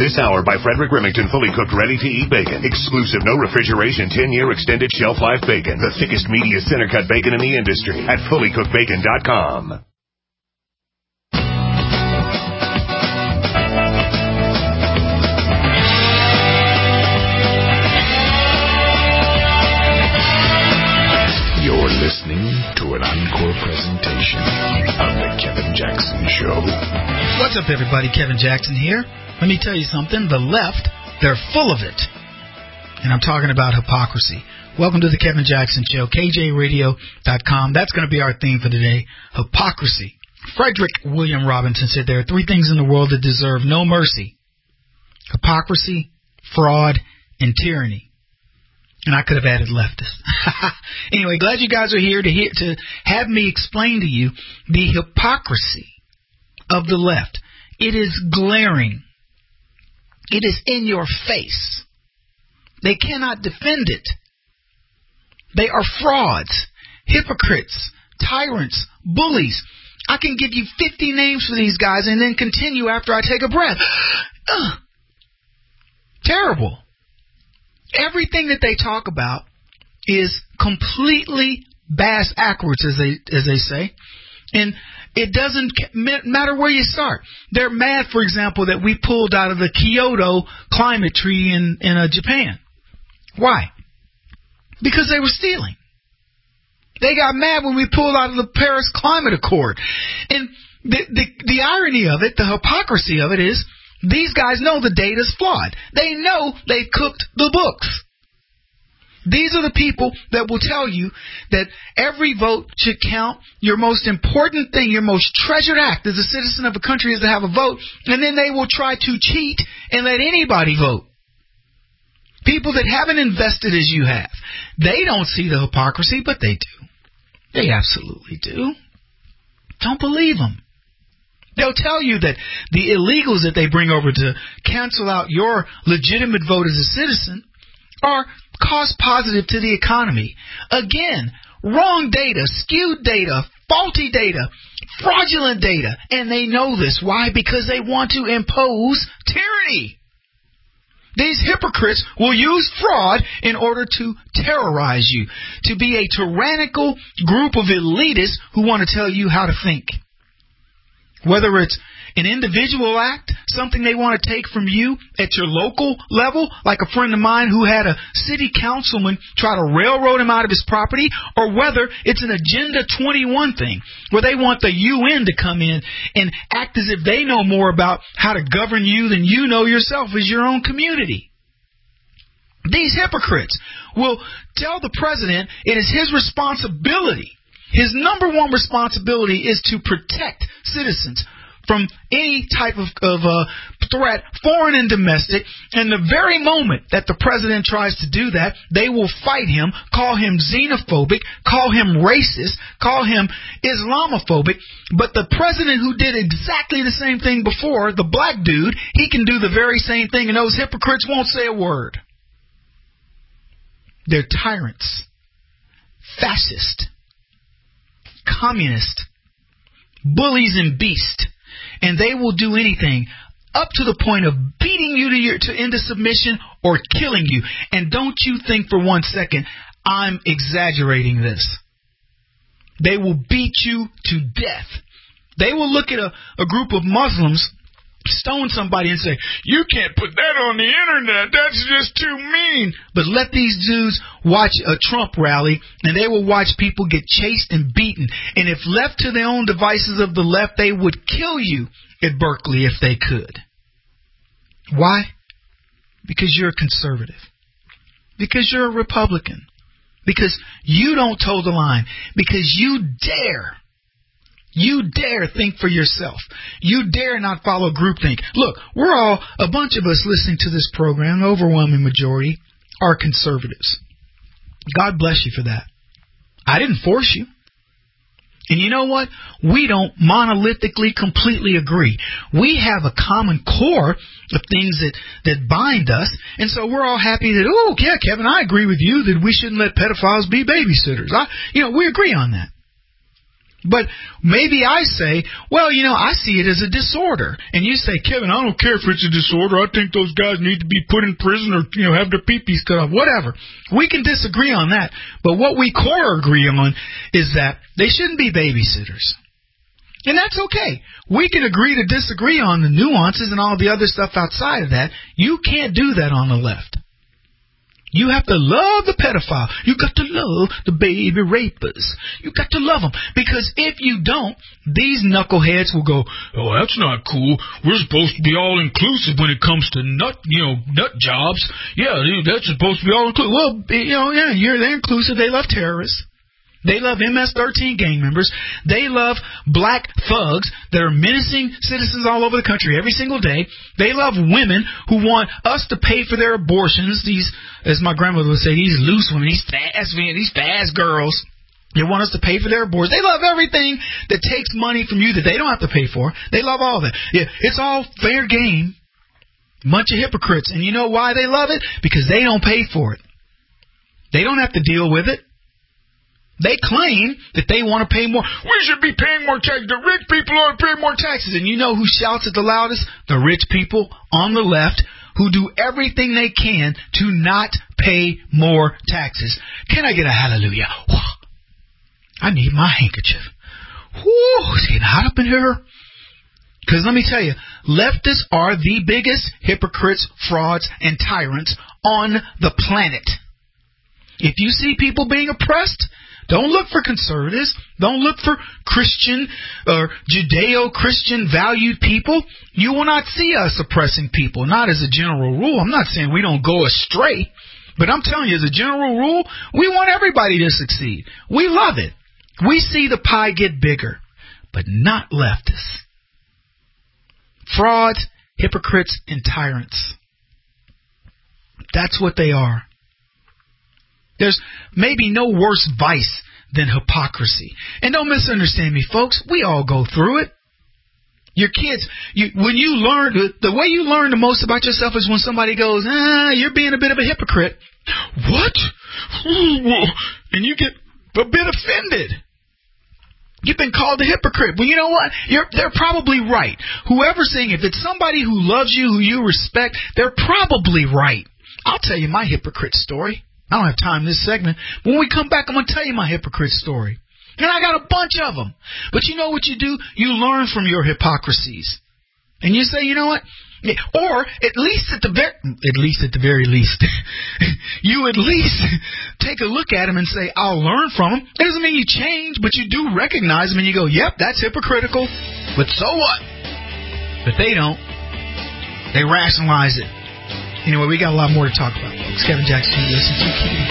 This hour by Frederick Remington, fully cooked, ready-to-eat bacon. Exclusive, no refrigeration, 10-year extended shelf life bacon. The thickest, meatiest, center-cut bacon in the industry at fullycookedbacon.com. You're listening to an encore presentation of The Kevin Jackson Show. What's up, everybody? Kevin Jackson here. Let me tell you something. The left, they're full of it. And I'm talking about hypocrisy. Welcome to The Kevin Jackson Show, KJRadio.com. That's going to be our theme for today, hypocrisy. Frederick William Robinson said there are three things in the world that deserve no mercy: hypocrisy, fraud, and tyranny. And I could have added leftist. Anyway, glad you guys are here to have me explain to you the hypocrisy of the left. It is glaring. It is in your face. They cannot defend it. They are frauds, hypocrites, tyrants, bullies. I can give you 50 names for these guys and then continue after I take a breath. Terrible. Everything that they talk about is completely bass-ackwards, as they say, and it doesn't matter where you start. They're mad, for example, that we pulled out of the Kyoto climate tree in Japan. Why? Because they were stealing. They got mad when we pulled out of the Paris Climate Accord. And the irony of it, the hypocrisy of it is, these guys know the data's flawed. They know they cooked the books. These are the people that will tell you that every vote should count. Your most important thing, your most treasured act as a citizen of a country is to have a vote. And then they will try to cheat and let anybody vote. People that haven't invested as you have. They don't see the hypocrisy, but they do. They absolutely do. Don't believe them. They'll tell you that the illegals that they bring over to cancel out your legitimate vote as a citizen are cost positive to the economy. Again, wrong data, skewed data, faulty data, fraudulent data. And they know this. Why? Because they want to impose tyranny. These hypocrites will use fraud in order to terrorize you, to be a tyrannical group of elitists who want to tell you how to think. Whether it's an individual act, something they want to take from you at your local level, like a friend of mine who had a city councilman try to railroad him out of his property, or whether it's an Agenda 21 thing, where they want the UN to come in and act as if they know more about how to govern you than you know yourself as your own community. These hypocrites will tell the president it is his responsibility. His number one responsibility is to protect citizens from any type of threat, foreign and domestic. And the very moment that the president tries to do that, they will fight him, call him xenophobic, call him racist, call him Islamophobic. But the president who did exactly the same thing before, the black dude, he can do the very same thing, and those hypocrites won't say a word. They're tyrants, fascist, communist, bullies and beasts, and they will do anything up to the point of beating you into submission or killing you. And don't you think for one second I'm exaggerating this. They will beat you to death. They will look at a group of Muslims, stone somebody and say, "You can't put that on the internet. That's just too mean." But let these dudes watch a Trump rally, and they will watch people get chased and beaten. And if left to their own devices of the left, they would kill you at Berkeley if they could. Why? Because you're a conservative. Because you're a Republican. Because you don't toe the line. Because you dare think for yourself. You dare not follow groupthink. Look, we're all, a bunch of us listening to this program, the overwhelming majority, are conservatives. God bless you for that. I didn't force you. And you know what? We don't monolithically completely agree. We have a common core of things that bind us. And so we're all happy that, oh, yeah, Kevin, I agree with you that we shouldn't let pedophiles be babysitters. We agree on that. But maybe I say, well, I see it as a disorder. And you say, Kevin, I don't care if it's a disorder. I think those guys need to be put in prison or, have their pee-pees cut off, whatever. We can disagree on that. But what we core agree on is that they shouldn't be babysitters. And that's okay. We can agree to disagree on the nuances and all the other stuff outside of that. You can't do that on the left. You have to love the pedophile. You got to love the baby rapers. You got to love them. Because if you don't, these knuckleheads will go, oh, that's not cool. We're supposed to be all inclusive when it comes to nut jobs. Yeah, that's supposed to be all inclusive. Well, they're inclusive. They love terrorists. They love MS-13 gang members. They love black thugs that are menacing citizens all over the country every single day. They love women who want us to pay for their abortions. These, as my grandmother would say, these loose women, these fast girls. They want us to pay for their abortions. They love everything that takes money from you that they don't have to pay for. They love all that. Yeah, it's all fair game. Bunch of hypocrites. And you know why they love it? Because they don't pay for it. They don't have to deal with it. They claim that they want to pay more. We should be paying more taxes. The rich people ought to pay more taxes. And you know who shouts it the loudest? The rich people on the left who do everything they can to not pay more taxes. Can I get a hallelujah? I need my handkerchief. It's getting hot up in here. Because let me tell you, leftists are the biggest hypocrites, frauds, and tyrants on the planet. If you see people being oppressed, don't look for conservatives. Don't look for Christian or Judeo-Christian valued people. You will not see us oppressing people, not as a general rule. I'm not saying we don't go astray, but I'm telling you, as a general rule, we want everybody to succeed. We love it. We see the pie get bigger, but not leftists. Frauds, hypocrites, and tyrants. That's what they are. There's maybe no worse vice than hypocrisy. And don't misunderstand me, folks. We all go through it. Your kids, when you learn, the way you learn the most about yourself is when somebody goes, you're being a bit of a hypocrite. What? And you get a bit offended. You've been called a hypocrite. Well, you know what? They're probably right. Whoever's saying, if it's somebody who loves you, who you respect, they're probably right. I'll tell you my hypocrite story. I don't have time in this segment. When we come back, I'm going to tell you my hypocrite story. And I got a bunch of them. But you know what you do? You learn from your hypocrisies. And you say, you know what? Or at least at the very least, you at least take a look at them and say, I'll learn from them. It doesn't mean you change, but you do recognize them and you go, yep, that's hypocritical. But so what? But they don't. They rationalize it. Anyway, we got a lot more to talk about, folks. Kevin Jackson, you listen to Kitty.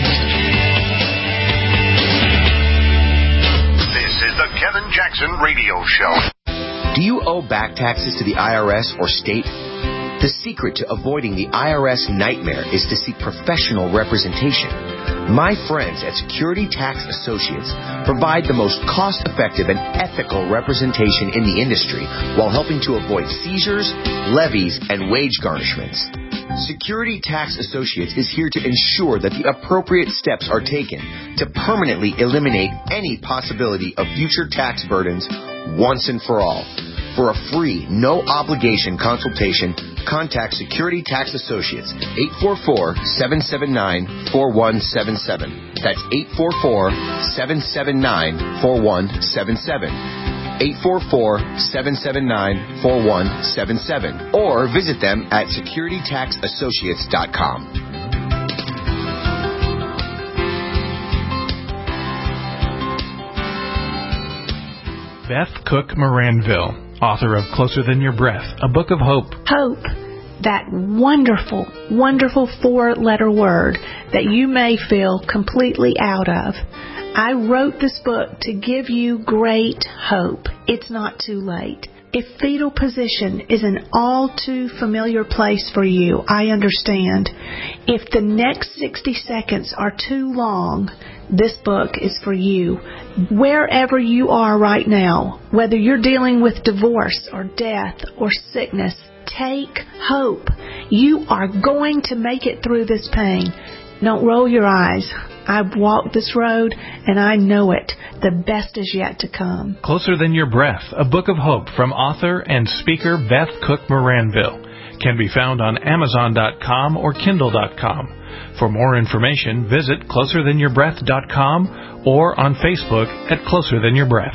This is the Kevin Jackson Radio Show. Do you owe back taxes to the IRS or state? The secret to avoiding the IRS nightmare is to seek professional representation. My friends at Security Tax Associates provide the most cost-effective and ethical representation in the industry while helping to avoid seizures, levies, and wage garnishments. Security Tax Associates is here to ensure that the appropriate steps are taken to permanently eliminate any possibility of future tax burdens once and for all. For a free, no-obligation consultation, contact Security Tax Associates, 844-779-4177. That's 844-779-4177. 844-779-4177. Or visit them at securitytaxassociates.com. Beth Cook Moranville, author of Closer Than Your Breath, a book of hope. Hope, that wonderful, wonderful four-letter word that you may feel completely out of. I wrote this book to give you great hope. It's not too late. If fetal position is an all too familiar place for you, I understand. If the next 60 seconds are too long, this book is for you. Wherever you are right now, whether you're dealing with divorce or death or sickness, take hope. You are going to make it through this pain. Don't roll your eyes. I've walked this road, and I know it. The best is yet to come. Closer Than Your Breath, a book of hope from author and speaker Beth Cook Moranville, can be found on Amazon.com or Kindle.com. For more information, visit closerthanyourBreath.com or on Facebook at Closer Than Your Breath.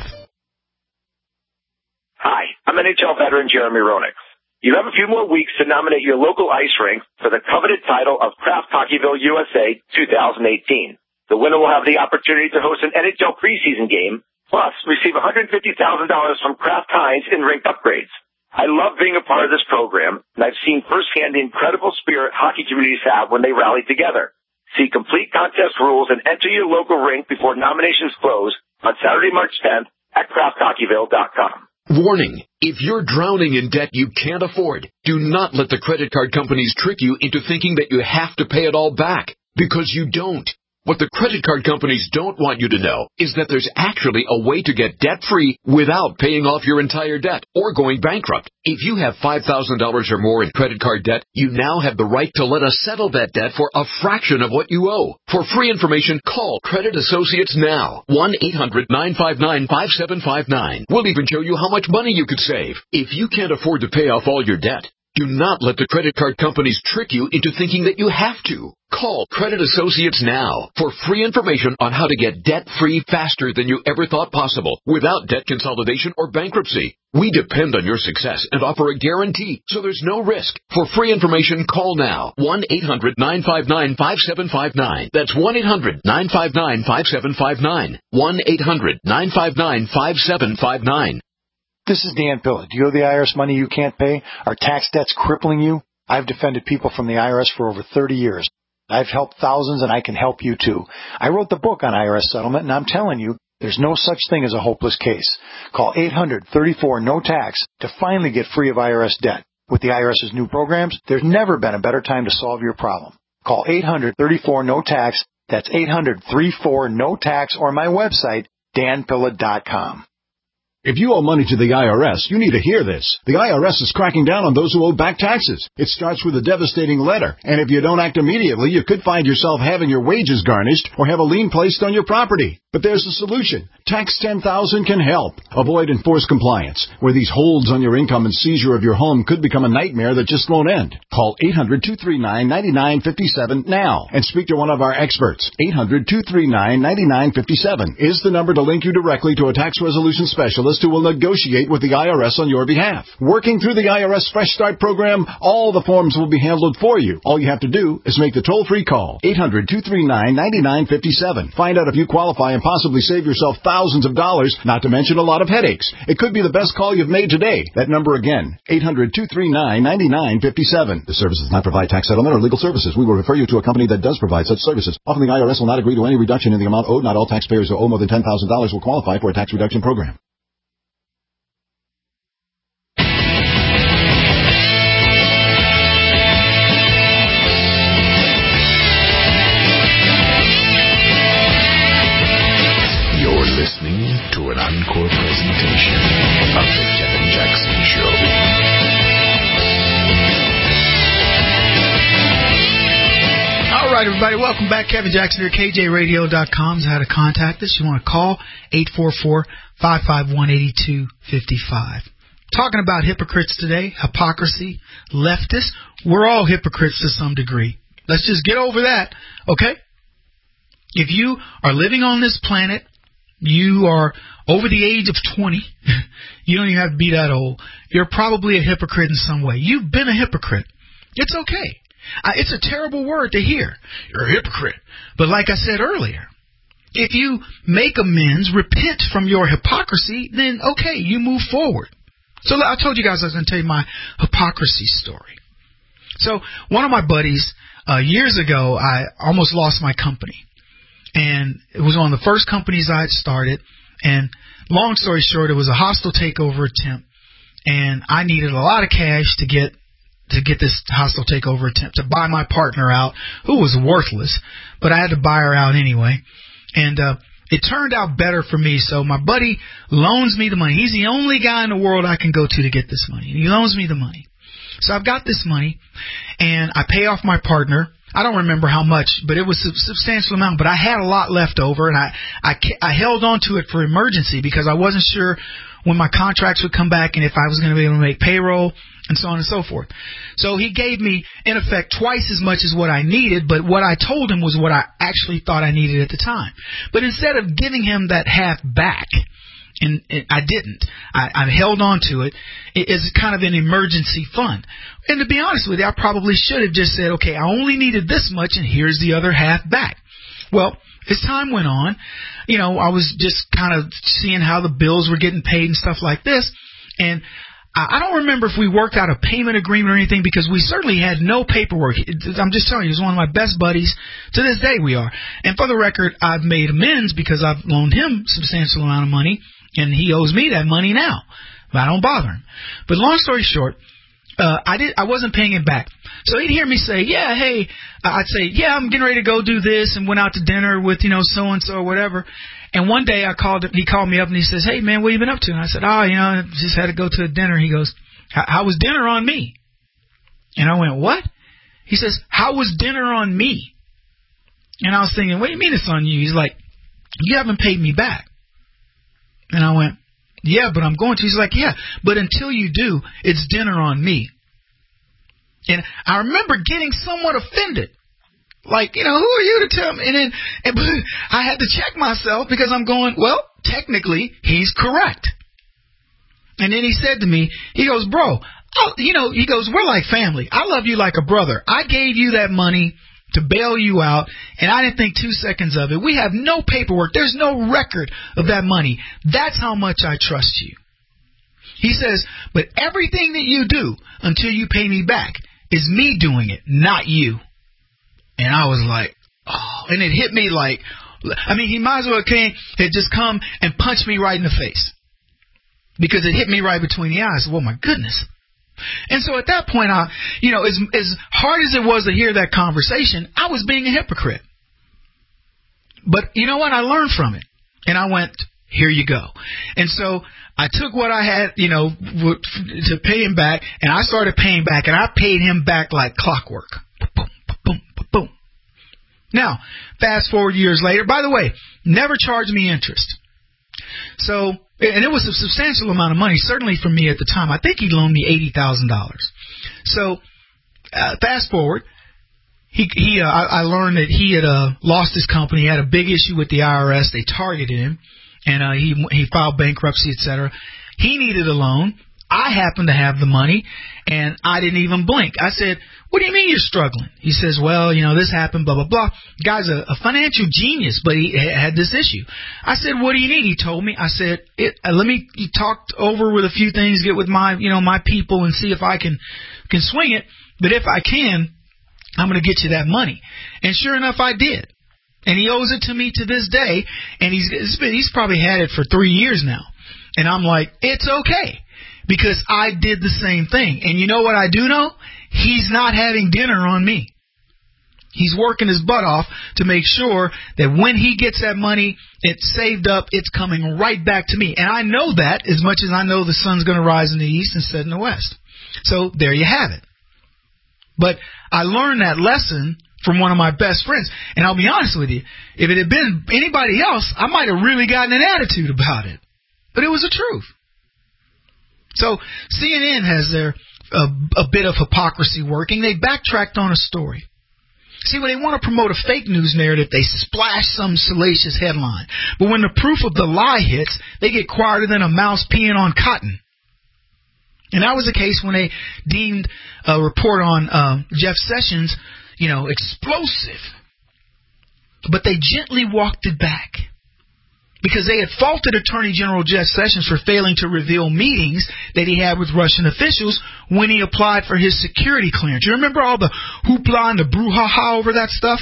Hi, I'm NHL veteran Jeremy Roenick. You have a few more weeks to nominate your local ice rink for the coveted title of Kraft Hockeyville USA 2018. The winner will have the opportunity to host an NHL preseason game, plus receive $150,000 from Kraft Heinz in rink upgrades. I love being a part of this program, and I've seen firsthand the incredible spirit hockey communities have when they rally together. See complete contest rules and enter your local rink before nominations close on Saturday, March 10th at CraftHockeyville.com. Warning, if you're drowning in debt you can't afford, do not let the credit card companies trick you into thinking that you have to pay it all back, because you don't. What the credit card companies don't want you to know is that there's actually a way to get debt-free without paying off your entire debt or going bankrupt. If you have $5,000 or more in credit card debt, you now have the right to let us settle that debt for a fraction of what you owe. For free information, call Credit Associates now. 1-800-959-5759. We'll even show you how much money you could save. If you can't afford to pay off all your debt, do not let the credit card companies trick you into thinking that you have to. Call Credit Associates now for free information on how to get debt-free faster than you ever thought possible without debt consolidation or bankruptcy. We depend on your success and offer a guarantee, so there's no risk. For free information, call now. 1-800-959-5759. That's 1-800-959-5759. 1-800-959-5759. This is Dan Pilla. Do you owe the IRS money you can't pay? Are tax debts crippling you? I've defended people from the IRS for over 30 years. I've helped thousands, and I can help you too. I wrote the book on IRS settlement, and I'm telling you, there's no such thing as a hopeless case. Call 800-34-NO-TAX to finally get free of IRS debt. With the IRS's new programs, there's never been a better time to solve your problem. Call 800-34-NO-TAX. That's 800-34-NO-TAX, or my website, danpilla.com. If you owe money to the IRS, you need to hear this. The IRS is cracking down on those who owe back taxes. It starts with a devastating letter, and if you don't act immediately, you could find yourself having your wages garnished or have a lien placed on your property. But there's a solution. Tax 10,000 can help. Avoid enforced compliance, where these holds on your income and seizure of your home could become a nightmare that just won't end. Call 800-239-9957 now and speak to one of our experts. 800-239-9957 is the number to link you directly to a tax resolution specialist who will negotiate with the IRS on your behalf. Working through the IRS Fresh Start program, all the forms will be handled for you. All you have to do is make the toll-free call. 800-239-9957. Find out if you qualify and possibly save yourself thousands of dollars, not to mention a lot of headaches. It could be the best call you've made today. That number again, 800-239-9957. This service does not provide tax settlement or legal services. We will refer you to a company that does provide such services. Often the IRS will not agree to any reduction in the amount owed. Not all taxpayers who owe more than $10,000 will qualify for a tax reduction program. Listening to an encore presentation of The Kevin Jackson Show. All right, everybody, welcome back. Kevin Jackson here, KJRadio.com is how to contact us. You want to call 844-551-8255. Talking about hypocrites today, hypocrisy, leftists. We're all hypocrites to some degree. Let's just get over that, okay? If you are living on this planet, you are over the age of 20, you don't even have to be that old, you're probably a hypocrite in some way. You've been a hypocrite. It's okay. It's a terrible word to hear. You're a hypocrite. But like I said earlier, if you make amends, repent from your hypocrisy, then okay, you move forward. So I told you guys I was going to tell you my hypocrisy story. So one of my buddies, years ago, I almost lost my company. And it was one of the first companies I had started. And long story short, it was a hostile takeover attempt. And I needed a lot of cash to get this hostile takeover attempt, to buy my partner out, who was worthless. But I had to buy her out anyway. And it turned out better for me. So my buddy loans me the money. He's the only guy in the world I can go to get this money. He loans me the money. So I've got this money, and I pay off my partner. I don't remember how much, but it was a substantial amount. But I had a lot left over, and I held on to it for emergency because I wasn't sure when my contracts would come back and if I was going to be able to make payroll and so on and so forth. So he gave me, in effect, twice as much as what I needed, but what I told him was what I actually thought I needed at the time. But instead of giving him that half back, and I didn't. I held on to it as kind of an emergency fund. And to be honest with you, I probably should have just said, okay, I only needed this much, and here's the other half back. Well, as time went on, I was just kind of seeing how the bills were getting paid and stuff like this. And I don't remember if we worked out a payment agreement or anything, because we certainly had no paperwork. I'm just telling you, he was one of my best buddies. To this day, we are. And for the record, I've made amends because I've loaned him a substantial amount of money, and he owes me that money now. But I don't bother him. But long story short, I wasn't paying him back. So he'd hear me say, yeah, hey, I'd say, yeah, I'm getting ready to go do this, and went out to dinner with, so-and-so or whatever. And one day he called me up and he says, hey man, what have you been up to? And I said, I just had to go to a dinner. He goes, how was dinner on me? And I went, what? He says, how was dinner on me? And I was thinking, what do you mean it's on you? He's like, you haven't paid me back. And I went, yeah, but I'm going to. He's like, yeah, but until you do, it's dinner on me. And I remember getting somewhat offended. Like, who are you to tell me? And I had to check myself because I'm going, well, technically, he's correct. And then he said to me, he goes, bro, he goes, we're like family. I love you like a brother. I gave you that money to bail you out, and I didn't think 2 seconds of it. We have no paperwork. There's no record of that money. That's how much I trust you. He says, but everything that you do until you pay me back is me doing it, not you. And I was like, oh, and it hit me like, he might as well had just come and punched me right in the face, because it hit me right between the eyes. Well, my goodness. And so at that point, as hard as it was to hear that conversation, I was being a hypocrite. But you know what? I learned from it. And I went, here you go. And so I took what I had, to pay him back, and I started paying back, and I paid him back like clockwork. Boom, boom, boom. Now, fast forward years later, by the way, never charged me interest. So, and it was a substantial amount of money, certainly for me at the time. I think he loaned me $80,000. So, fast forward, I learned that he had lost his company. He had a big issue with the IRS. They targeted him, and he filed bankruptcy, etc. He needed a loan. I happened to have the money, and I didn't even blink. I said, what do you mean you're struggling? He says, well, this happened, blah, blah, blah. The guy's a financial genius, but he had this issue. I said, what do you need? He told me. I said, let me talk over with a few things, get with my people and see if I can swing it. But if I can, I'm going to get you that money. And sure enough, I did. And he owes it to me to this day, and he's probably had it for 3 years now. And I'm like, it's okay. Because I did the same thing. And you know what I do know? He's not having dinner on me. He's working his butt off to make sure that when he gets that money, it's saved up, it's coming right back to me. And I know that as much as I know the sun's going to rise in the east and set in the west. So there you have it. But I learned that lesson from one of my best friends. And I'll be honest with you, if it had been anybody else, I might have really gotten an attitude about it. But it was the truth. So CNN has a bit of hypocrisy working. They backtracked on a story. See, when they want to promote a fake news narrative, they splash some salacious headline. But when the proof of the lie hits, they get quieter than a mouse peeing on cotton. And that was the case when they deemed a report on Jeff Sessions, explosive. But they gently walked it back, because they had faulted Attorney General Jeff Sessions for failing to reveal meetings that he had with Russian officials when he applied for his security clearance. You remember all the hoopla and the brouhaha over that stuff?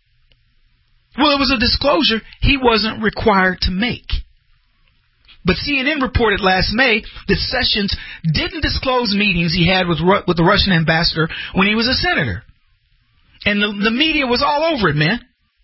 Well, it was a disclosure he wasn't required to make. But CNN reported last May that Sessions didn't disclose meetings he had with the Russian ambassador when he was a senator. And the media was all over it, man.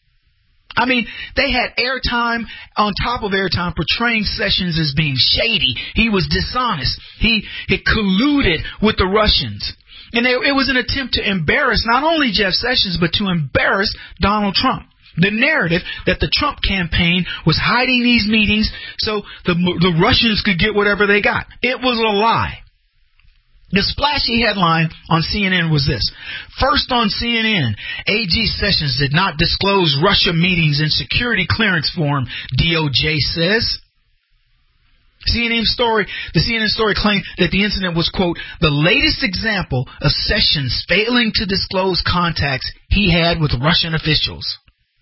They had airtime on top of airtime portraying Sessions as being shady. He was dishonest. He had colluded with the Russians. And it was an attempt to embarrass not only Jeff Sessions, but to embarrass Donald Trump. The narrative that the Trump campaign was hiding these meetings so the Russians could get whatever they got. It was a lie. The splashy headline on CNN was this. First on CNN, AG Sessions did not disclose Russia meetings in security clearance form, DOJ says. The CNN story claimed that the incident was, quote, the latest example of Sessions failing to disclose contacts he had with Russian officials.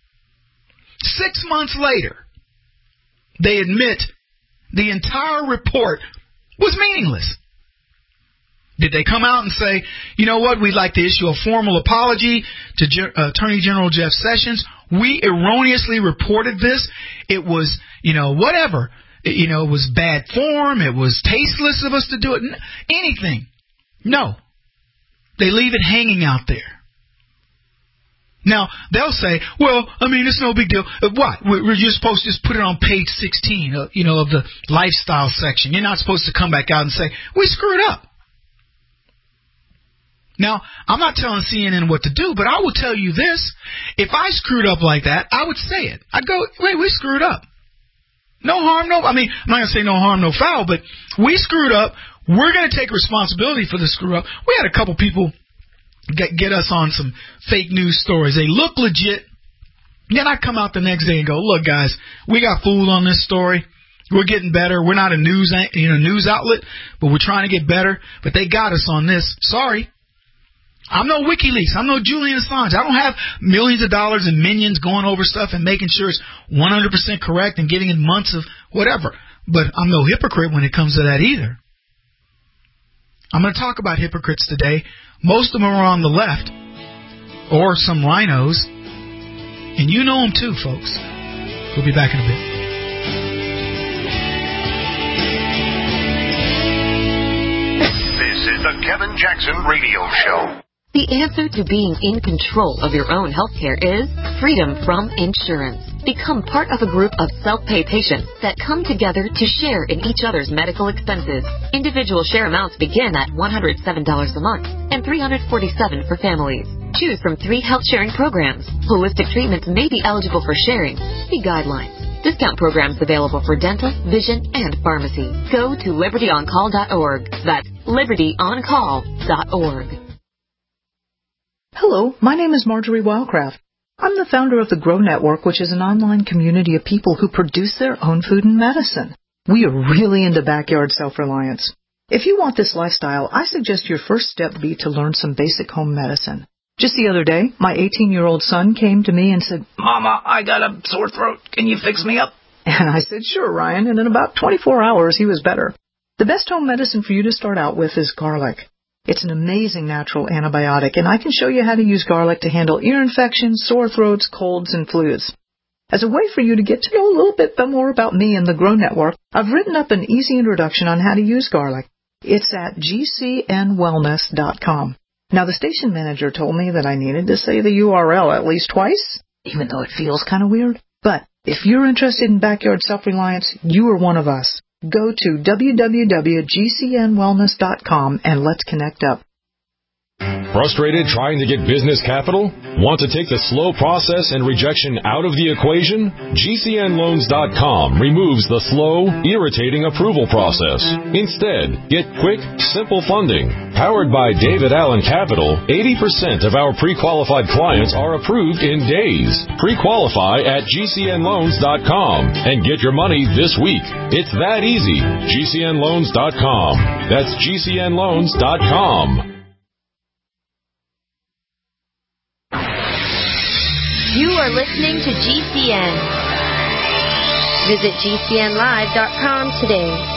6 months later, they admit the entire report was meaningless. Did they come out and say, you know what, we'd like to issue a formal apology to Attorney General Jeff Sessions? We erroneously reported this. It was, whatever. It was bad form. It was tasteless of us to do it. Anything. No. They leave it hanging out there. Now, they'll say, well, it's no big deal. What? You're supposed to just put it on page 16, of the lifestyle section. You're not supposed to come back out and say, we screwed up. Now, I'm not telling CNN what to do, but I will tell you this. If I screwed up like that, I would say it. I'd go, wait, we screwed up. No harm, I'm not going to say no harm, no foul, but we screwed up. We're going to take responsibility for the screw up. We had a couple people get us on some fake news stories. They look legit. Then I come out the next day and go, look, guys, we got fooled on this story. We're getting better. We're not a news outlet, but we're trying to get better. But they got us on this. Sorry. I'm no WikiLeaks. I'm no Julian Assange. I don't have millions of dollars and minions going over stuff and making sure it's 100% correct and getting in months of whatever. But I'm no hypocrite when it comes to that either. I'm going to talk about hypocrites today. Most of them are on the left or some rhinos. And you know them too, folks. We'll be back in a bit. This is the Kevin Jackson Radio Show. The answer to being in control of your own healthcare is freedom from insurance. Become part of a group of self-pay patients that come together to share in each other's medical expenses. Individual share amounts begin at $107 a month and $347 for families. Choose from 3 health sharing programs. Holistic treatments may be eligible for sharing. See guidelines. Discount programs available for dental, vision, and pharmacy. Go to libertyoncall.org. That's libertyoncall.org. Hello, my name is Marjorie Wildcraft. I'm the founder of the Grow Network, which is an online community of people who produce their own food and medicine. We are really into backyard self-reliance. If you want this lifestyle, I suggest your first step be to learn some basic home medicine. Just the other day, my 18-year-old son came to me and said, Mama, I got a sore throat. Can you fix me up? And I said, sure, Ryan. And in about 24 hours, he was better. The best home medicine for you to start out with is garlic. It's an amazing natural antibiotic, and I can show you how to use garlic to handle ear infections, sore throats, colds, and flus. As a way for you to get to know a little bit more about me and the Grow Network, I've written up an easy introduction on how to use garlic. It's at gcnwellness.com. Now, the station manager told me that I needed to say the URL at least twice, even though it feels kind of weird. But if you're interested in backyard self-reliance, you are one of us. Go to www.gcnwellness.com and let's connect up. Frustrated trying to get business capital? Want to take the slow process and rejection out of the equation? GCNloans.com removes the slow, irritating approval process. Instead, get quick, simple funding. Powered by David Allen Capital, 80% of our pre-qualified clients are approved in days. Pre-qualify at GCNloans.com and get your money this week. It's that easy. GCNloans.com. That's GCNloans.com. You are listening to GCN. Visit GCNlive.com today.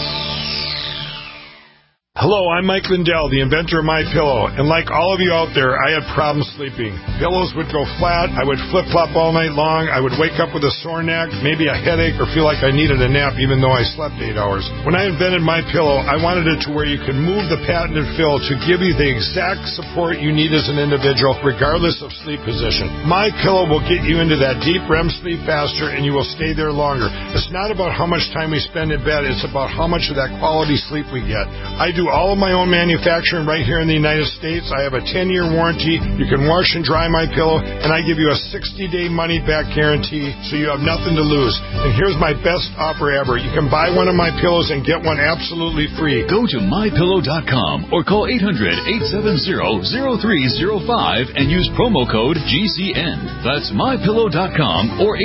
Hello, I'm Mike Lindell, the inventor of MyPillow, and like all of you out there, I had problems sleeping. Pillows would go flat, I would flip-flop all night long, I would wake up with a sore neck, maybe a headache, or feel like I needed a nap even though I slept 8 hours. When I invented MyPillow, I wanted it to where you could move the patented fill to give you the exact support you need as an individual, regardless of sleep position. MyPillow will get you into that deep REM sleep faster, and you will stay there longer. It's not about how much time we spend in bed, it's about how much of that quality sleep we get. I do all of my own manufacturing right here in the United States. I have a 10-year warranty. You can wash and dry my pillow, and I give you a 60-day money-back guarantee, so you have nothing to lose. And here's my best offer ever. You can buy one of my pillows and get one absolutely free. Go to mypillow.com or call 800-870-0305 and use promo code GCN. That's mypillow.com or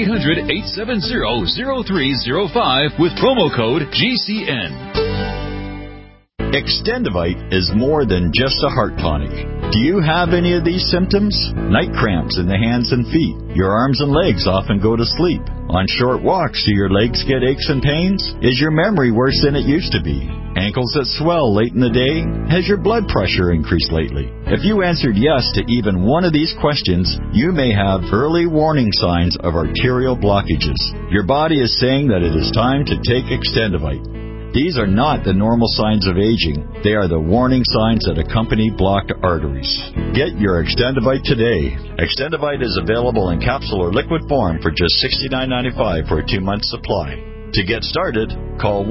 800-870-0305 with promo code GCN. Extendivite is more than just a heart tonic. Do you have any of these symptoms? Night cramps in the hands and feet. Your arms and legs often go to sleep. On short walks, do your legs get aches and pains? Is your memory worse than it used to be? Ankles that swell late in the day? Has your blood pressure increased lately? If you answered yes to even one of these questions, you may have early warning signs of arterial blockages. Your body is saying that it is time to take Extendivite. These are not the normal signs of aging. They are the warning signs that accompany blocked arteries. Get your Extendivite today. Extendivite is available in capsule or liquid form for just $69.95 for a 2-month supply. To get started, call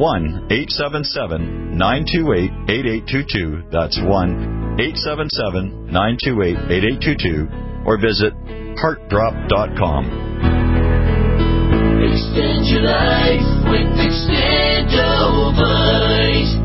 1-877-928-8822. That's 1-877-928-8822. Or visit heartdrop.com. Extend your life with Extendivite.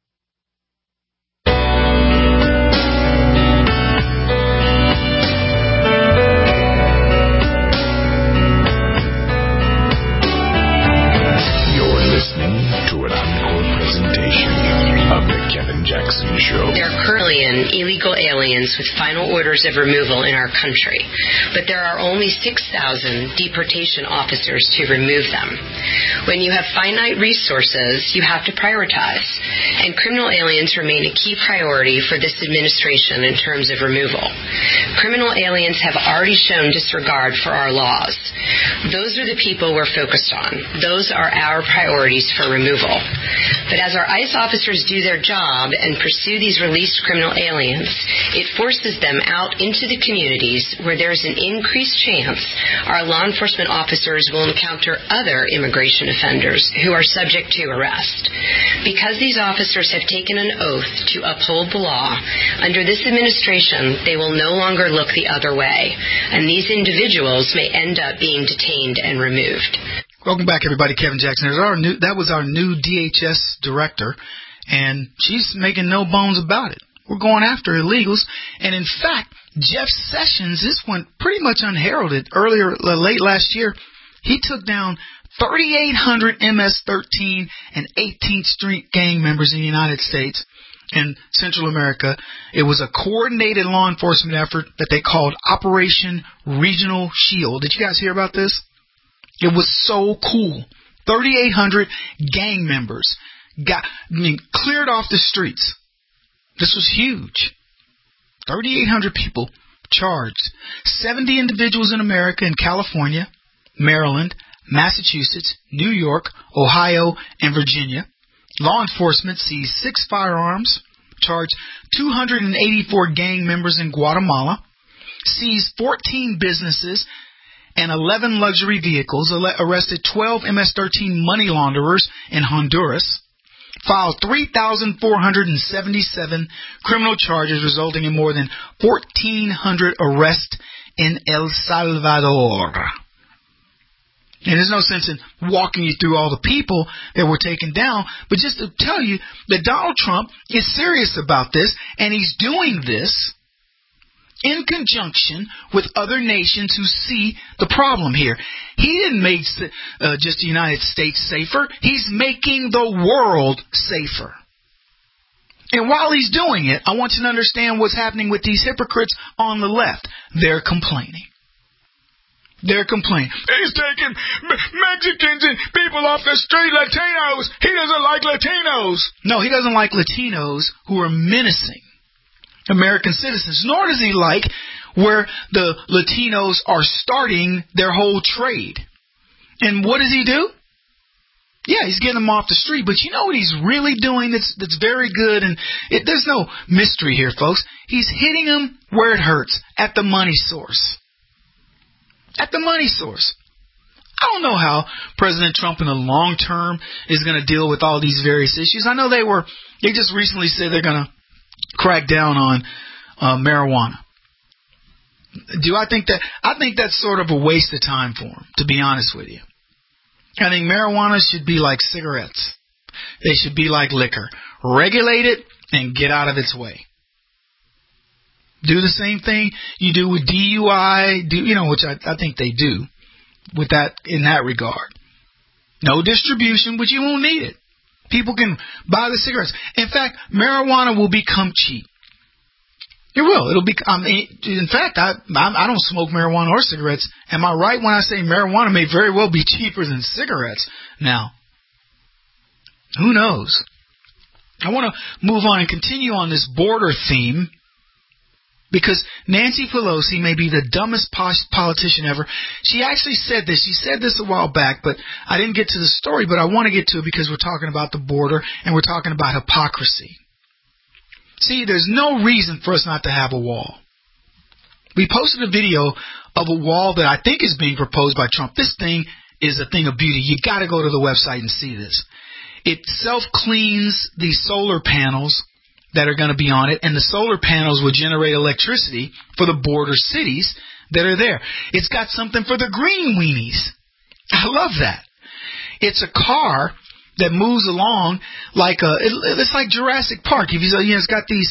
You're listening to an encore presentation of The Kevin Jackson Show. There are currently illegal aliens with final orders of removal in our country, but there are only 6,000 deportation officers to remove them. When you have finite resources, you have to prioritize, and criminal aliens remain a key priority for this administration in terms of removal. Criminal aliens have already shown disregard for our laws. Those are the people we're focused on. Those are our priorities for removal. But as our ICE officers do their job and pursue these released criminal aliens, it forces them out into the communities where there's an increased chance our law enforcement officers will encounter other immigration offenders who are subject to arrest. Because these officers have taken an oath to uphold the law, under this administration, they will no longer look the other way, and these individuals may end up being detained and removed. Welcome back, everybody. Kevin Jackson. That was our new DHS director, and she's making no bones about it. We're going after illegals, and in fact, Jeff Sessions, this went pretty much unheralded. Late last year, he took down 3,800 MS-13 and 18th Street gang members in the United States and Central America. It was a coordinated law enforcement effort that they called Operation Regional Shield. Did you guys hear about this? It was so cool. 3,800 gang members cleared off the streets. This was huge. 3,800 people charged. 70 individuals in America and California, Maryland, Massachusetts, New York, Ohio, and Virginia. Law enforcement seized 6 firearms, charged 284 gang members in Guatemala, seized 14 businesses and 11 luxury vehicles, arrested 12 MS-13 money launderers in Honduras, filed 3,477 criminal charges, resulting in more than 1,400 arrests in El Salvador. And there's no sense in walking you through all the people that were taken down, but just to tell you that Donald Trump is serious about this, and he's doing this in conjunction with other nations who see the problem here. He didn't make just the United States safer. He's making the world safer. And while he's doing it, I want you to understand what's happening with these hypocrites on the left. They're complaining. They're complaining. He's taking Mexicans and people off the street, Latinos. He doesn't like Latinos. No, he doesn't like Latinos who are menacing American citizens, nor does he like where the Latinos are starting their whole trade. And what does he do? Yeah, he's getting them off the street, but you know what he's really doing that's very good, and there's no mystery here, folks. He's hitting them where it hurts, at the money source. At the money source. I don't know how President Trump in the long term is going to deal with all these various issues. I know they just recently said they're going to crack down on marijuana. I think that's sort of a waste of time for him, to be honest with you. I think marijuana should be like cigarettes. They should be like liquor. Regulate it and get out of its way. Do the same thing you do with DUI, which I think they do with that in that regard. No distribution, but you won't need it. People can buy the cigarettes. In fact, marijuana will become cheap. It will. It'll be. In fact, I don't smoke marijuana or cigarettes. Am I right when I say marijuana may very well be cheaper than cigarettes now? Who knows? I want to move on and continue on this border theme because Nancy Pelosi may be the dumbest politician ever. She actually said this. She said this a while back, but I didn't get to the story, but I want to get to it because we're talking about the border and we're talking about hypocrisy. See, there's no reason for us not to have a wall. We posted a video of a wall that I think is being proposed by Trump. This thing is a thing of beauty. You got to go to the website and see this. It self-cleans the solar panels that are going to be on it, and the solar panels will generate electricity for the border cities that are there. It's got something for the green weenies. I love that. It's a car that moves along like it's like Jurassic Park. If it's got these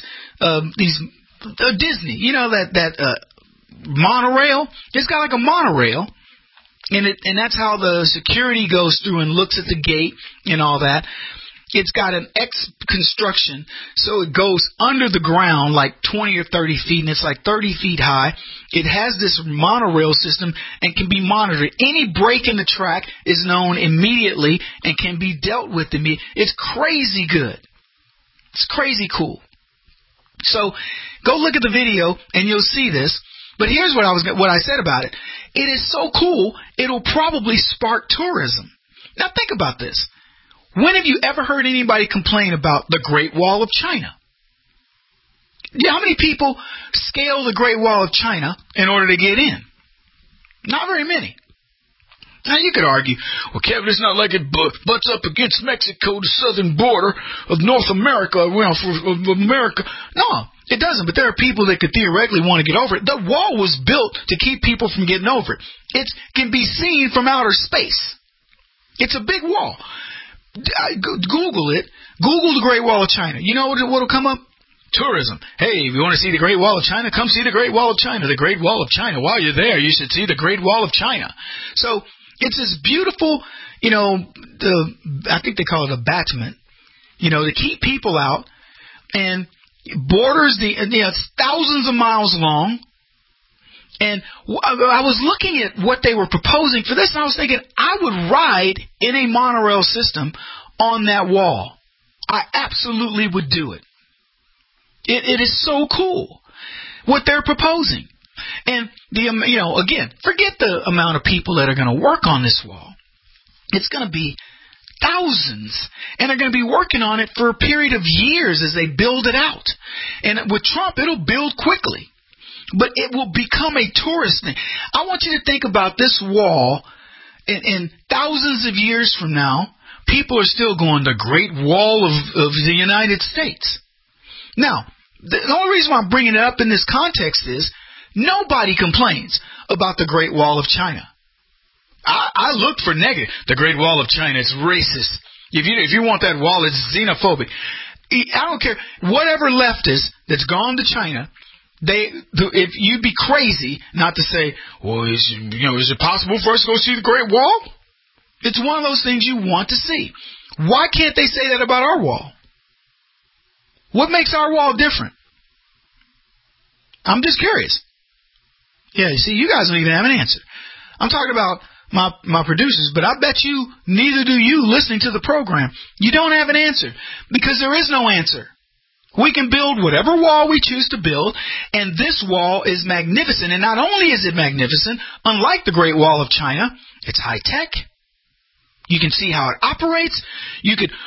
Disney, that monorail. It's got like a monorail. And that's how the security goes through and looks at the gate and all that. It's got an X construction, so it goes under the ground like 20 or 30 feet, and it's like 30 feet high. It has this monorail system and can be monitored. Any break in the track is known immediately and can be dealt with immediately. It's crazy good. It's crazy cool. So go look at the video and you'll see this. But here's what I said about it. It is so cool, it'll probably spark tourism. Now think about this. When have you ever heard anybody complain about the Great Wall of China? How many people scale the Great Wall of China in order to get in? Not very many. Now you could argue, well, Kevin, it's not like it butts up against Mexico, the southern border of North America, of America. No, it doesn't. But there are people that could theoretically want to get over it. The wall was built to keep people from getting over it. It can be seen from outer space. It's a big wall. Google it. Google the Great Wall of China. You know what'll come up? Tourism. Hey, if you want to see the Great Wall of China, come see the Great Wall of China. The Great Wall of China. While you're there, you should see the Great Wall of China. So it's this beautiful, I think they call it a battlement, to keep people out, and borders it's thousands of miles long. And I was looking at what they were proposing for this, and I was thinking I would ride in a monorail system on that wall. I absolutely would do it. It is so cool what they're proposing. And again, forget the amount of people that are going to work on this wall. It's going to be thousands, and they're going to be working on it for a period of years as they build it out. And with Trump, it'll build quickly. But it will become a tourist thing. I want you to think about this wall in thousands of years from now. People are still going, the Great Wall of the United States. Now, the only reason why I'm bringing it up in this context is nobody complains about the Great Wall of China. I looked for negative. The Great Wall of China is racist. If you want that wall, it's xenophobic. I don't care. Whatever leftist that's gone to China, if you'd be crazy not to say, well, is it possible for us to go see the Great Wall? It's one of those things you want to see. Why can't they say that about our wall? What makes our wall different? I'm just curious. Yeah, you see, you guys don't even have an answer. I'm talking about my producers, but I bet you, neither do you listening to the program. You don't have an answer because there is no answer. We can build whatever wall we choose to build, and this wall is magnificent. And not only is it magnificent, unlike the Great Wall of China, it's high tech. You can see how it operates. You could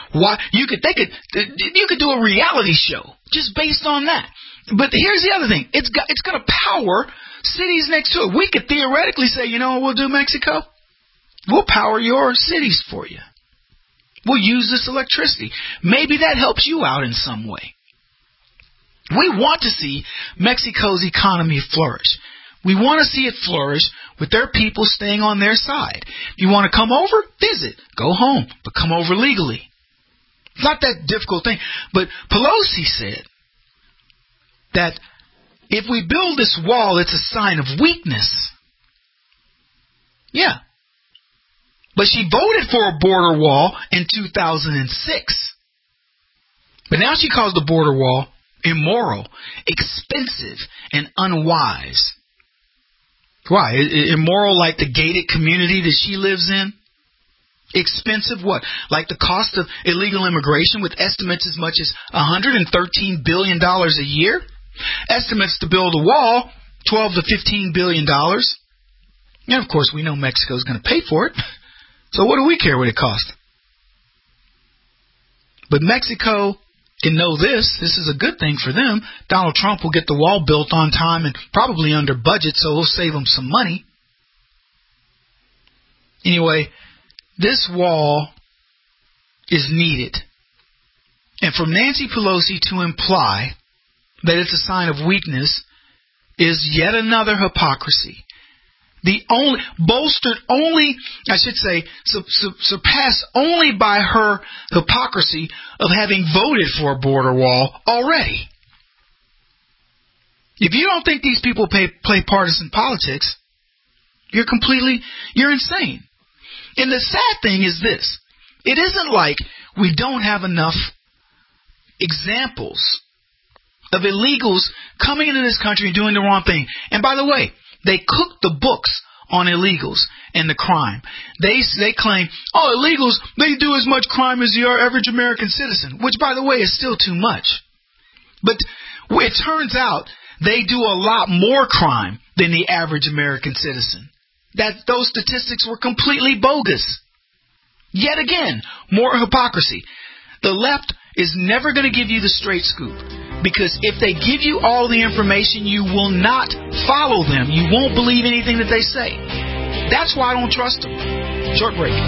do a reality show just based on that. But here's the other thing: it's going to power cities next to it. We could theoretically say, what we'll do, Mexico? We'll power your cities for you. We'll use this electricity. Maybe that helps you out in some way. We want to see Mexico's economy flourish. We want to see it flourish with their people staying on their side. If you want to come over, visit. Go home, but come over legally. It's not that difficult thing. But Pelosi said that if we build this wall, it's a sign of weakness. Yeah. But she voted for a border wall in 2006. But now she calls the border wall immoral, expensive, and unwise. Why? Immoral like the gated community that she lives in? Expensive what? Like the cost of illegal immigration with estimates as much as $113 billion a year? Estimates to build a wall, $12 to $15 billion. And of course, we know Mexico's going to pay for it. So what do we care what it costs? But Mexico can know this. This is a good thing for them. Donald Trump will get the wall built on time and probably under budget, so he'll save them some money. Anyway, this wall is needed. And for Nancy Pelosi to imply that it's a sign of weakness is yet another hypocrisy. Surpassed only by her hypocrisy of having voted for a border wall already. If you don't think these people play partisan politics, you're insane. And the sad thing is this. It isn't like we don't have enough examples of illegals coming into this country and doing the wrong thing. And by the way, they cook the books on illegals and the crime. They claim, illegals, they do as much crime as the average American citizen, which, by the way, is still too much. But it turns out they do a lot more crime than the average American citizen. Those statistics were completely bogus. Yet again, more hypocrisy. The left is never going to give you the straight scoop. Because if they give you all the information, you will not follow them. You won't believe anything that they say. That's why I don't trust them. Short break.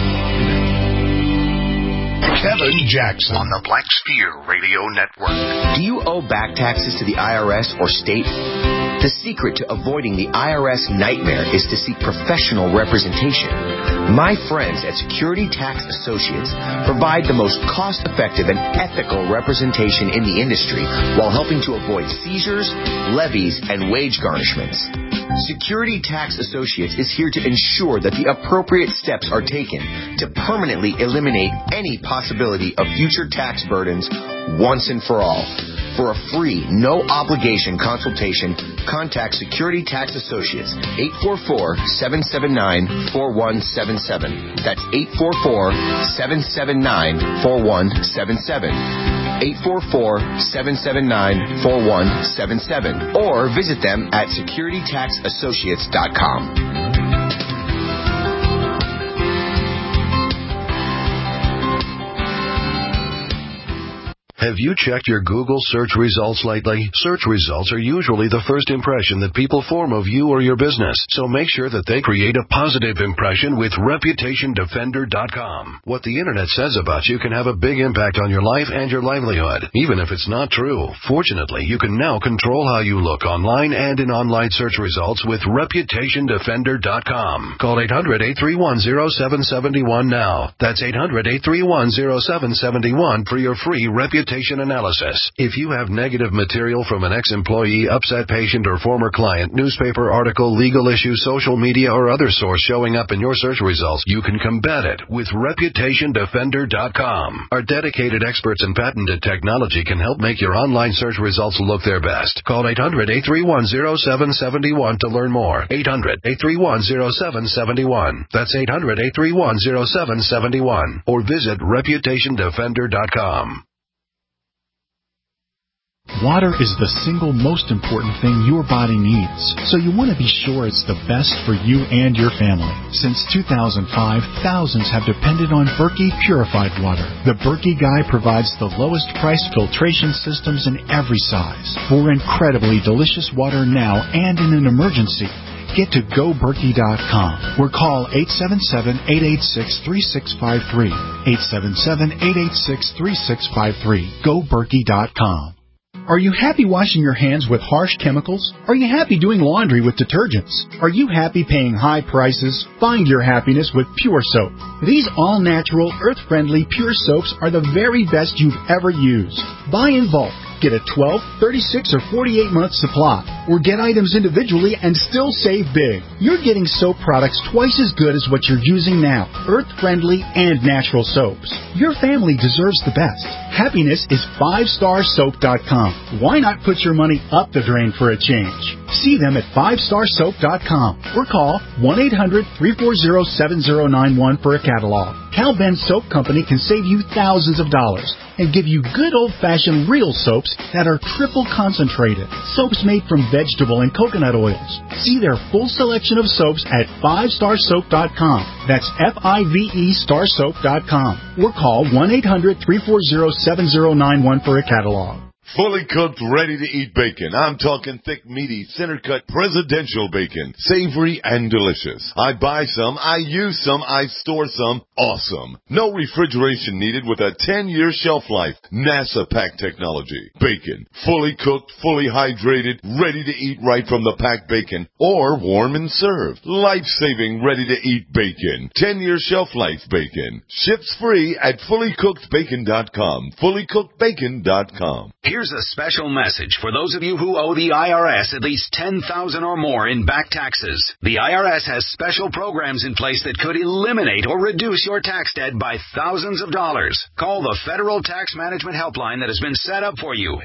Kevin Jackson on the Black Spear Radio Network. Do you owe back taxes to the IRS or state? The secret to avoiding the IRS nightmare is to seek professional representation. My friends at Security Tax Associates provide the most cost-effective and ethical representation in the industry while helping to avoid seizures, levies, and wage garnishments. Security Tax Associates is here to ensure that the appropriate steps are taken to permanently eliminate any possibility of future tax burdens once and for all. For a free, no-obligation consultation, contact Security Tax Associates, 844-779-4177. That's 844-779-4177. 844-779-4177. Or visit them at securitytaxassociates.com. Have you checked your Google search results lately? Search results are usually the first impression that people form of you or your business, so make sure that they create a positive impression with ReputationDefender.com. What the Internet says about you can have a big impact on your life and your livelihood, even if it's not true. Fortunately, you can now control how you look online and in online search results with ReputationDefender.com. Call 800-831-0771 now. That's 800-831-0771 for your free reputation analysis. If you have negative material from an ex-employee, upset patient, or former client, newspaper article, legal issue, social media, or other source showing up in your search results, you can combat it with ReputationDefender.com. Our dedicated experts in patented technology can help make your online search results look their best. Call 800-831-0771 to learn more. 800-831-0771. That's 800-831-0771. Or visit ReputationDefender.com. Water is the single most important thing your body needs, so you want to be sure it's the best for you and your family. Since 2005, thousands have depended on Berkey purified water. The Berkey Guy provides the lowest price filtration systems in every size. For incredibly delicious water now and in an emergency, get to GoBerkey.com or call 877-886-3653. 877-886-3653. GoBerkey.com. Are you happy washing your hands with harsh chemicals? Are you happy doing laundry with detergents? Are you happy paying high prices? Find your happiness with Pure Soap. These all-natural, earth-friendly Pure Soaps are the very best you've ever used. Buy in bulk. Get a 12, 36, or 48-month supply. Or get items individually and still save big. You're getting soap products twice as good as what you're using now. Earth-friendly and natural soaps. Your family deserves the best. Happiness is 5starsoap.com. Why not put your money up the drain for a change? See them at 5starsoap.com or call 1-800-340-7091 for a catalog. Cal Ben Soap Company can save you thousands of dollars and give you good old-fashioned real soaps that are triple concentrated. Soaps made from vegetable and coconut oils. See their full selection of soaps at 5starsoap.com. That's F-I-V-E starsoap.com. Or call 1-800-340-7091 for a catalog. Fully cooked, ready-to-eat bacon. I'm talking thick, meaty, center-cut presidential bacon. Savory and delicious. I buy some, I use some, I store some. Awesome. No refrigeration needed with a 10-year shelf life. NASA pack technology. Bacon. Fully cooked, fully hydrated, ready to eat right from the packed bacon. Or warm and served. Life-saving, ready-to-eat bacon. 10-year shelf life bacon. Ships free at fullycookedbacon.com. Fullycookedbacon.com. Here's a special message for those of you who owe the IRS at least $10,000 or more in back taxes. The IRS has special programs in place that could eliminate or reduce your tax debt by thousands of dollars. Call the Federal Tax Management Helpline that has been set up for you,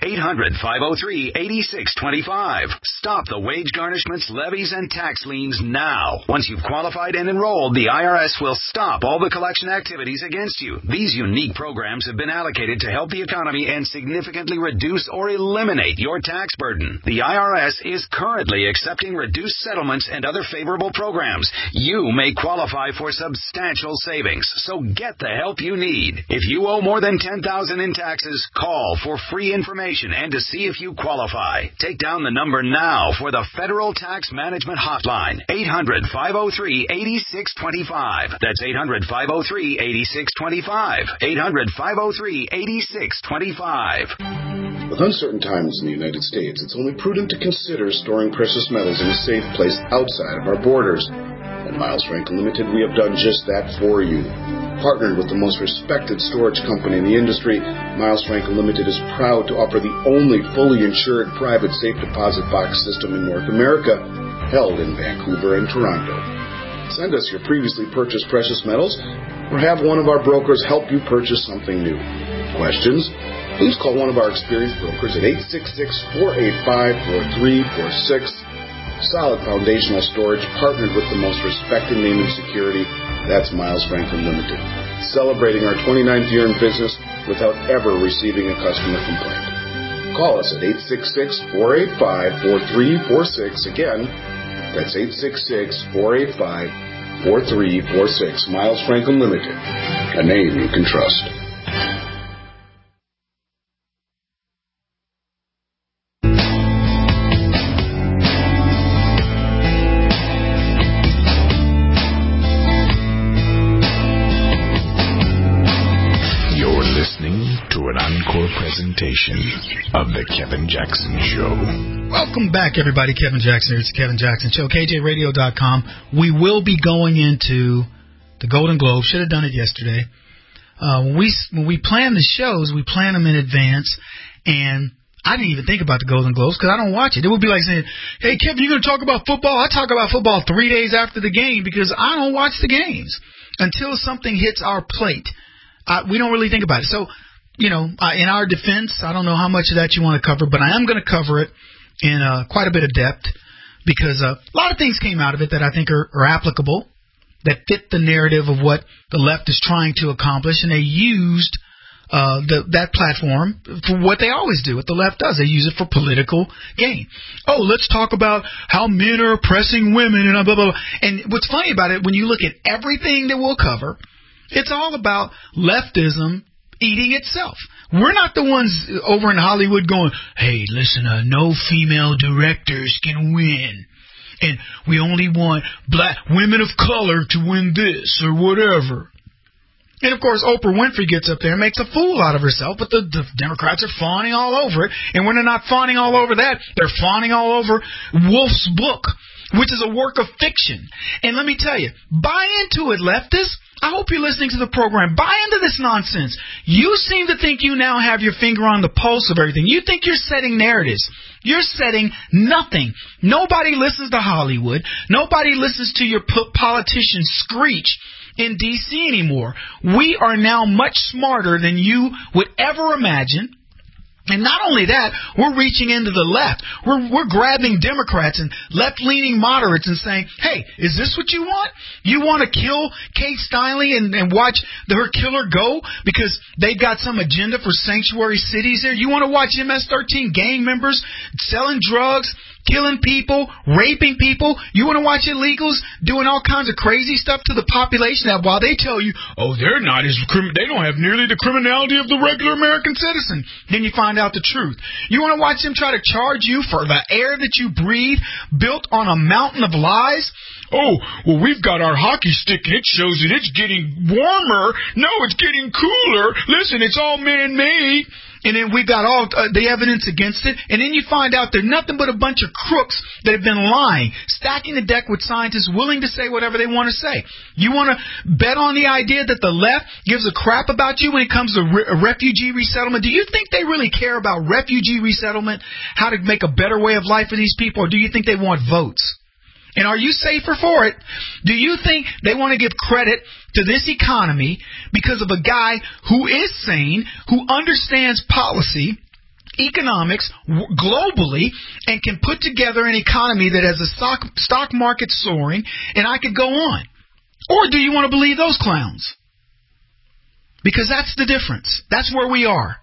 800-503-8625. Stop the wage garnishments, levies, and tax liens now. Once you've qualified and enrolled, the IRS will stop all the collection activities against you. These unique programs have been allocated to help the economy and significantly reduce or eliminate your tax burden. The IRS is currently accepting reduced settlements and other favorable programs. You may qualify for substantial savings, so get the help you need. If you owe more than $10,000 in taxes, call for free information and to see if you qualify. Take down the number now for the Federal Tax Management Hotline, 800-503-8625. That's 800-503-8625. 800-503-8625. With uncertain times in the United States, it's only prudent to consider storing precious metals in a safe place outside of our borders. At Miles Franklin Limited, we have done just that for you. Partnered with the most respected storage company in the industry, Miles Franklin Limited is proud to offer the only fully insured private safe deposit box system in North America, held in Vancouver and Toronto. Send us your previously purchased precious metals, or have one of our brokers help you purchase something new. Questions? Please call one of our experienced brokers at 866-485-4346. Solid foundational storage partnered with the most respected name in security. That's Miles Franklin Limited. Celebrating our 29th year in business without ever receiving a customer complaint. Call us at 866-485-4346. Again, that's 866-485-4346. Miles Franklin Limited. A name you can trust. Presentation of the Kevin Jackson Show. Welcome back, everybody. Kevin Jackson here. It's the Kevin Jackson Show. KJRadio.com. We will be going into the Golden Globe. Should have done it yesterday. When we plan the shows, we plan them in advance, and I didn't even think about the Golden Globes because I don't watch it. It would be like saying, hey, Kevin, you going to talk about football? I talk about football 3 days after the game because I don't watch the games. Until something hits our plate, we don't really think about it. So, you know, in our defense, I don't know how much of that you want to cover, but I am going to cover it in quite a bit of depth because a lot of things came out of it that I think are applicable, that fit the narrative of what the left is trying to accomplish, and they used that platform for what they always do, what the left does. They use it for political gain. Oh, let's talk about how men are oppressing women and blah, blah, blah. And what's funny about it, when you look at everything that we'll cover, it's all about leftism eating itself. We're not the ones over in Hollywood going, hey, listen, no female directors can win. And we only want black women of color to win this or whatever. And, of course, Oprah Winfrey gets up there and makes a fool out of herself, but the Democrats are fawning all over it. And when they're not fawning all over that, they're fawning all over Wolf's book, which is a work of fiction. And let me tell you, buy into it, leftists. I hope you're listening to the program. Buy into this nonsense. You seem to think you now have your finger on the pulse of everything. You think you're setting narratives. You're setting nothing. Nobody listens to Hollywood. Nobody listens to your politicians screech in D.C. anymore. We are now much smarter than you would ever imagine. And not only that, we're reaching into the left. We're grabbing Democrats and left-leaning moderates and saying, hey, is this what you want? You want to kill Kate Steinle and watch her killer go because they've got some agenda for sanctuary cities there? You want to watch MS-13 gang members selling drugs, killing people, raping people? You want to watch illegals doing all kinds of crazy stuff to the population that while they tell you, oh, they don't have nearly the criminality of the regular American citizen, then you find out the truth. You want to watch them try to charge you for the air that you breathe built on a mountain of lies? Oh, well, we've got our hockey stick and it shows that it's getting warmer. No, it's getting cooler. Listen, it's all man-made. And then we got all the evidence against it. And then you find out they're nothing but a bunch of crooks that have been lying, stacking the deck with scientists willing to say whatever they want to say. You want to bet on the idea that the left gives a crap about you when it comes to refugee resettlement? Do you think they really care about refugee resettlement, how to make a better way of life for these people, or do you think they want votes? And are you safer for it? Do you think they want to give credit to this economy because of a guy who is sane, who understands policy, economics globally, and can put together an economy that has a stock market soaring, and I could go on? Or do you want to believe those clowns? Because that's the difference. That's where we are.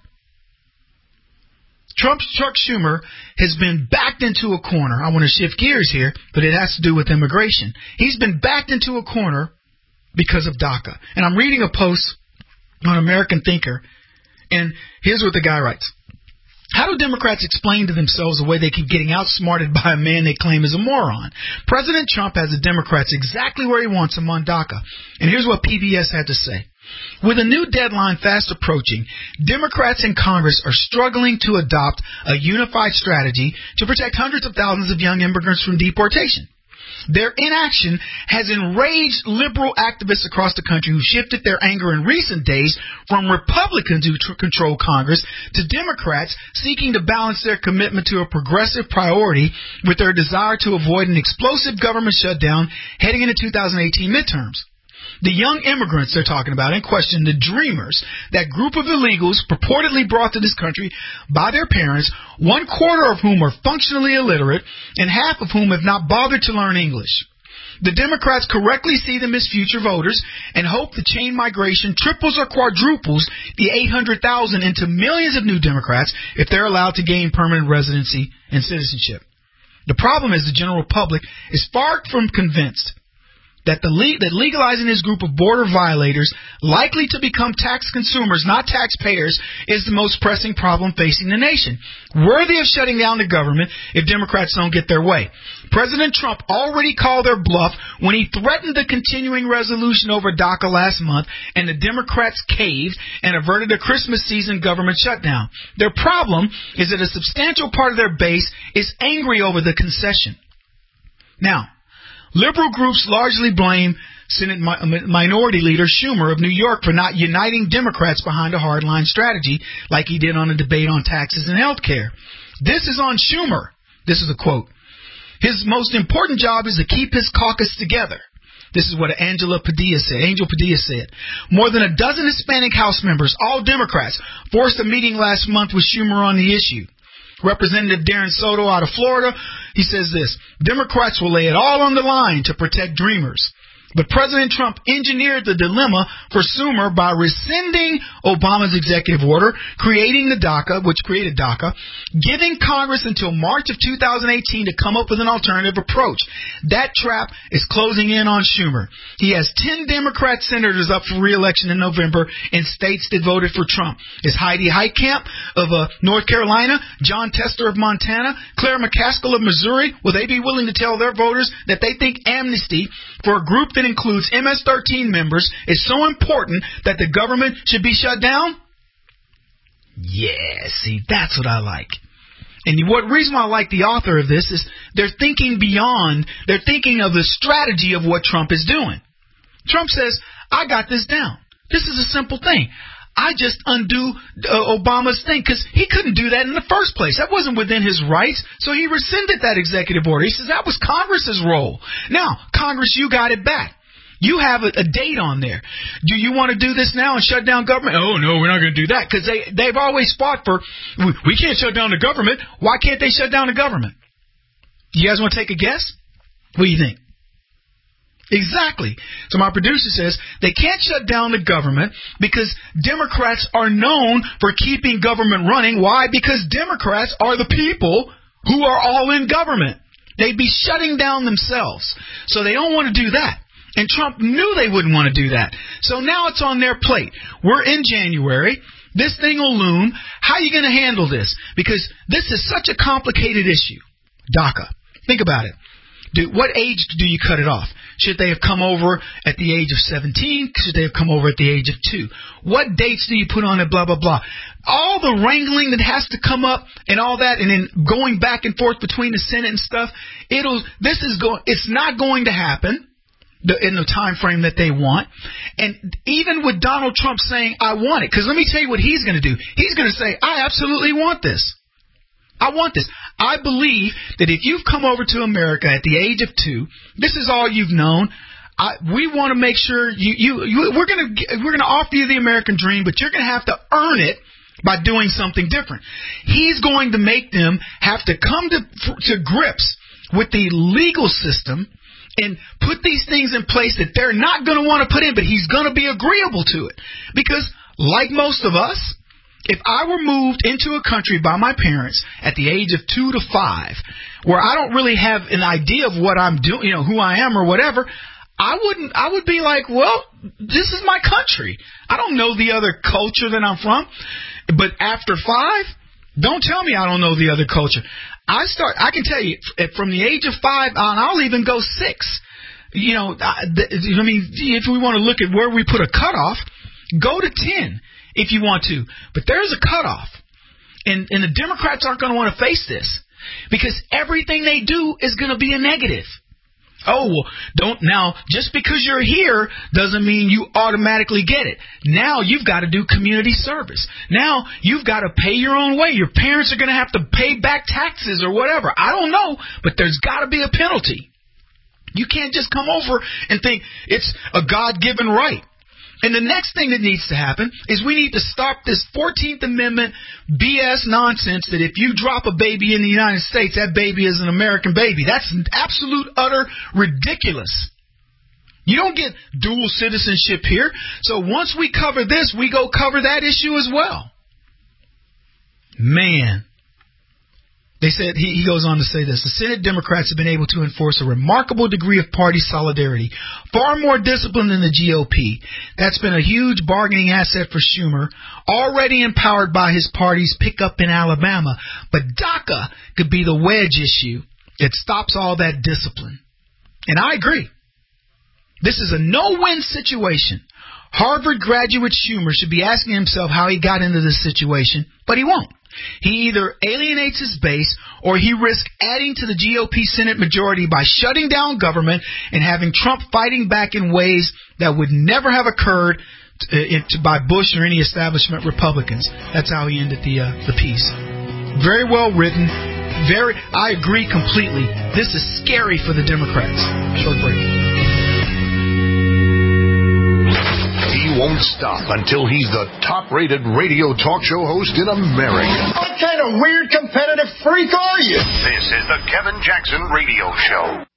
Chuck Schumer has been backed into a corner. I want to shift gears here, but it has to do with immigration. He's been backed into a corner because of DACA. And I'm reading a post on American Thinker, and here's what the guy writes. How do Democrats explain to themselves the way they keep getting outsmarted by a man they claim is a moron? President Trump has the Democrats exactly where he wants them on DACA. And here's what PBS had to say. With a new deadline fast approaching, Democrats in Congress are struggling to adopt a unified strategy to protect hundreds of thousands of young immigrants from deportation. Their inaction has enraged liberal activists across the country who shifted their anger in recent days from Republicans who control Congress to Democrats seeking to balance their commitment to a progressive priority with their desire to avoid an explosive government shutdown heading into 2018 midterms. The young immigrants they're talking about in question, the dreamers, that group of illegals purportedly brought to this country by their parents, 1/4 of whom are functionally illiterate and half of whom have not bothered to learn English. The Democrats correctly see them as future voters and hope the chain migration triples or quadruples the 800,000 into millions of new Democrats if they're allowed to gain permanent residency and citizenship. The problem is the general public is far from convinced that legalizing this group of border violators, likely to become tax consumers, not taxpayers, is the most pressing problem facing the nation, worthy of shutting down the government if Democrats don't get their way. President Trump already called their bluff when he threatened the continuing resolution over DACA last month, and the Democrats caved and averted a Christmas season government shutdown. Their problem is that a substantial part of their base is angry over the concession. Now, liberal groups largely blame Senate Minority Leader Schumer of New York for not uniting Democrats behind a hardline strategy like he did on a debate on taxes and health care. This is on Schumer. This is a quote. His most important job is to keep his caucus together. This is what Angel Padilla said. More than a dozen Hispanic House members, all Democrats, forced a meeting last month with Schumer on the issue. Representative Darren Soto out of Florida, he says this: Democrats will lay it all on the line to protect dreamers. But President Trump engineered the dilemma for Schumer by rescinding Obama's executive order, creating the DACA, which created DACA, giving Congress until March of 2018 to come up with an alternative approach. That trap is closing in on Schumer. He has 10 Democrat senators up for re-election in November in states that voted for Trump. It's Heidi Heitkamp of North Carolina, John Tester of Montana, Claire McCaskill of Missouri. Will they be willing to tell their voters that they think amnesty for a group that includes MS-13 members is so important that the government should be shut down? Yeah, see, that's what I like. And what reason why I like the author of this is they're thinking beyond, they're thinking of the strategy of what Trump is doing. Trump says, I got this down. This is a simple thing. I just undo Obama's thing because he couldn't do that in the first place. That wasn't within his rights, so he rescinded that executive order. He says that was Congress's role. Now, Congress, you got it back. You have a date on there. Do you want to do this now and shut down government? Oh, no, we're not going to do that because they've always fought for, we can't shut down the government. Why can't they shut down the government? You guys want to take a guess? What do you think? Exactly. So my producer says they can't shut down the government because Democrats are known for keeping government running. Why? Because Democrats are the people who are all in government. They'd be shutting down themselves. So they don't want to do that. And Trump knew they wouldn't want to do that. So now it's on their plate. We're in January. This thing will loom. How are you going to handle this? Because this is such a complicated issue. DACA. Think about it. What age do you cut it off? Should they have come over at the age of 17? Should they have come over at the age of 2? What dates do you put on it? Blah, blah, blah. All the wrangling that has to come up and all that, and then going back and forth between the Senate and stuff, it's not going to happen in the time frame that they want. And even with Donald Trump saying, I want it, because let me tell you what he's going to do. He's going to say, I absolutely want this. I want this. I believe that if you've come over to America at the age of 2, this is all you've known. We want to make sure we're going to offer you the American dream, but you're going to have to earn it by doing something different. He's going to make them have to come to grips with the legal system and put these things in place that they're not going to want to put in, but he's going to be agreeable to it. Because like most of us, if I were moved into a country by my parents at the age of 2 to 5, where I don't really have an idea of what I'm doing, who I am or whatever, I would be like, well, this is my country. I don't know the other culture that I'm from. But after 5, don't tell me I don't know the other culture. I can tell you from the age of 5 on, I'll even go 6. If we want to look at where we put a cutoff, go to 10. If you want to. But there's a cutoff. And the Democrats aren't going to want to face this. Because everything they do is going to be a negative. Oh, well, just because you're here doesn't mean you automatically get it. Now you've got to do community service. Now you've got to pay your own way. Your parents are going to have to pay back taxes or whatever. I don't know, but there's got to be a penalty. You can't just come over and think it's a God-given right. And the next thing that needs to happen is we need to stop this 14th Amendment BS nonsense that if you drop a baby in the United States, that baby is an American baby. That's absolute, utter ridiculous. You don't get dual citizenship here. So once we cover this, we go cover that issue as well. Man. They said, he goes on to say this, the Senate Democrats have been able to enforce a remarkable degree of party solidarity, far more discipline than the GOP. That's been a huge bargaining asset for Schumer, already empowered by his party's pickup in Alabama. But DACA could be the wedge issue that stops all that discipline. And I agree. This is a no-win situation. Harvard graduate Schumer should be asking himself how he got into this situation, but he won't. He either alienates his base or he risks adding to the GOP Senate majority by shutting down government and having Trump fighting back in ways that would never have occurred by Bush or any establishment Republicans. That's how he ended the piece. Very well written. I agree completely. This is scary for the Democrats. Short break. He won't stop until he's the top-rated radio talk show host in America. What kind of weird competitive freak are you? This is the Kevin Jackson Radio Show.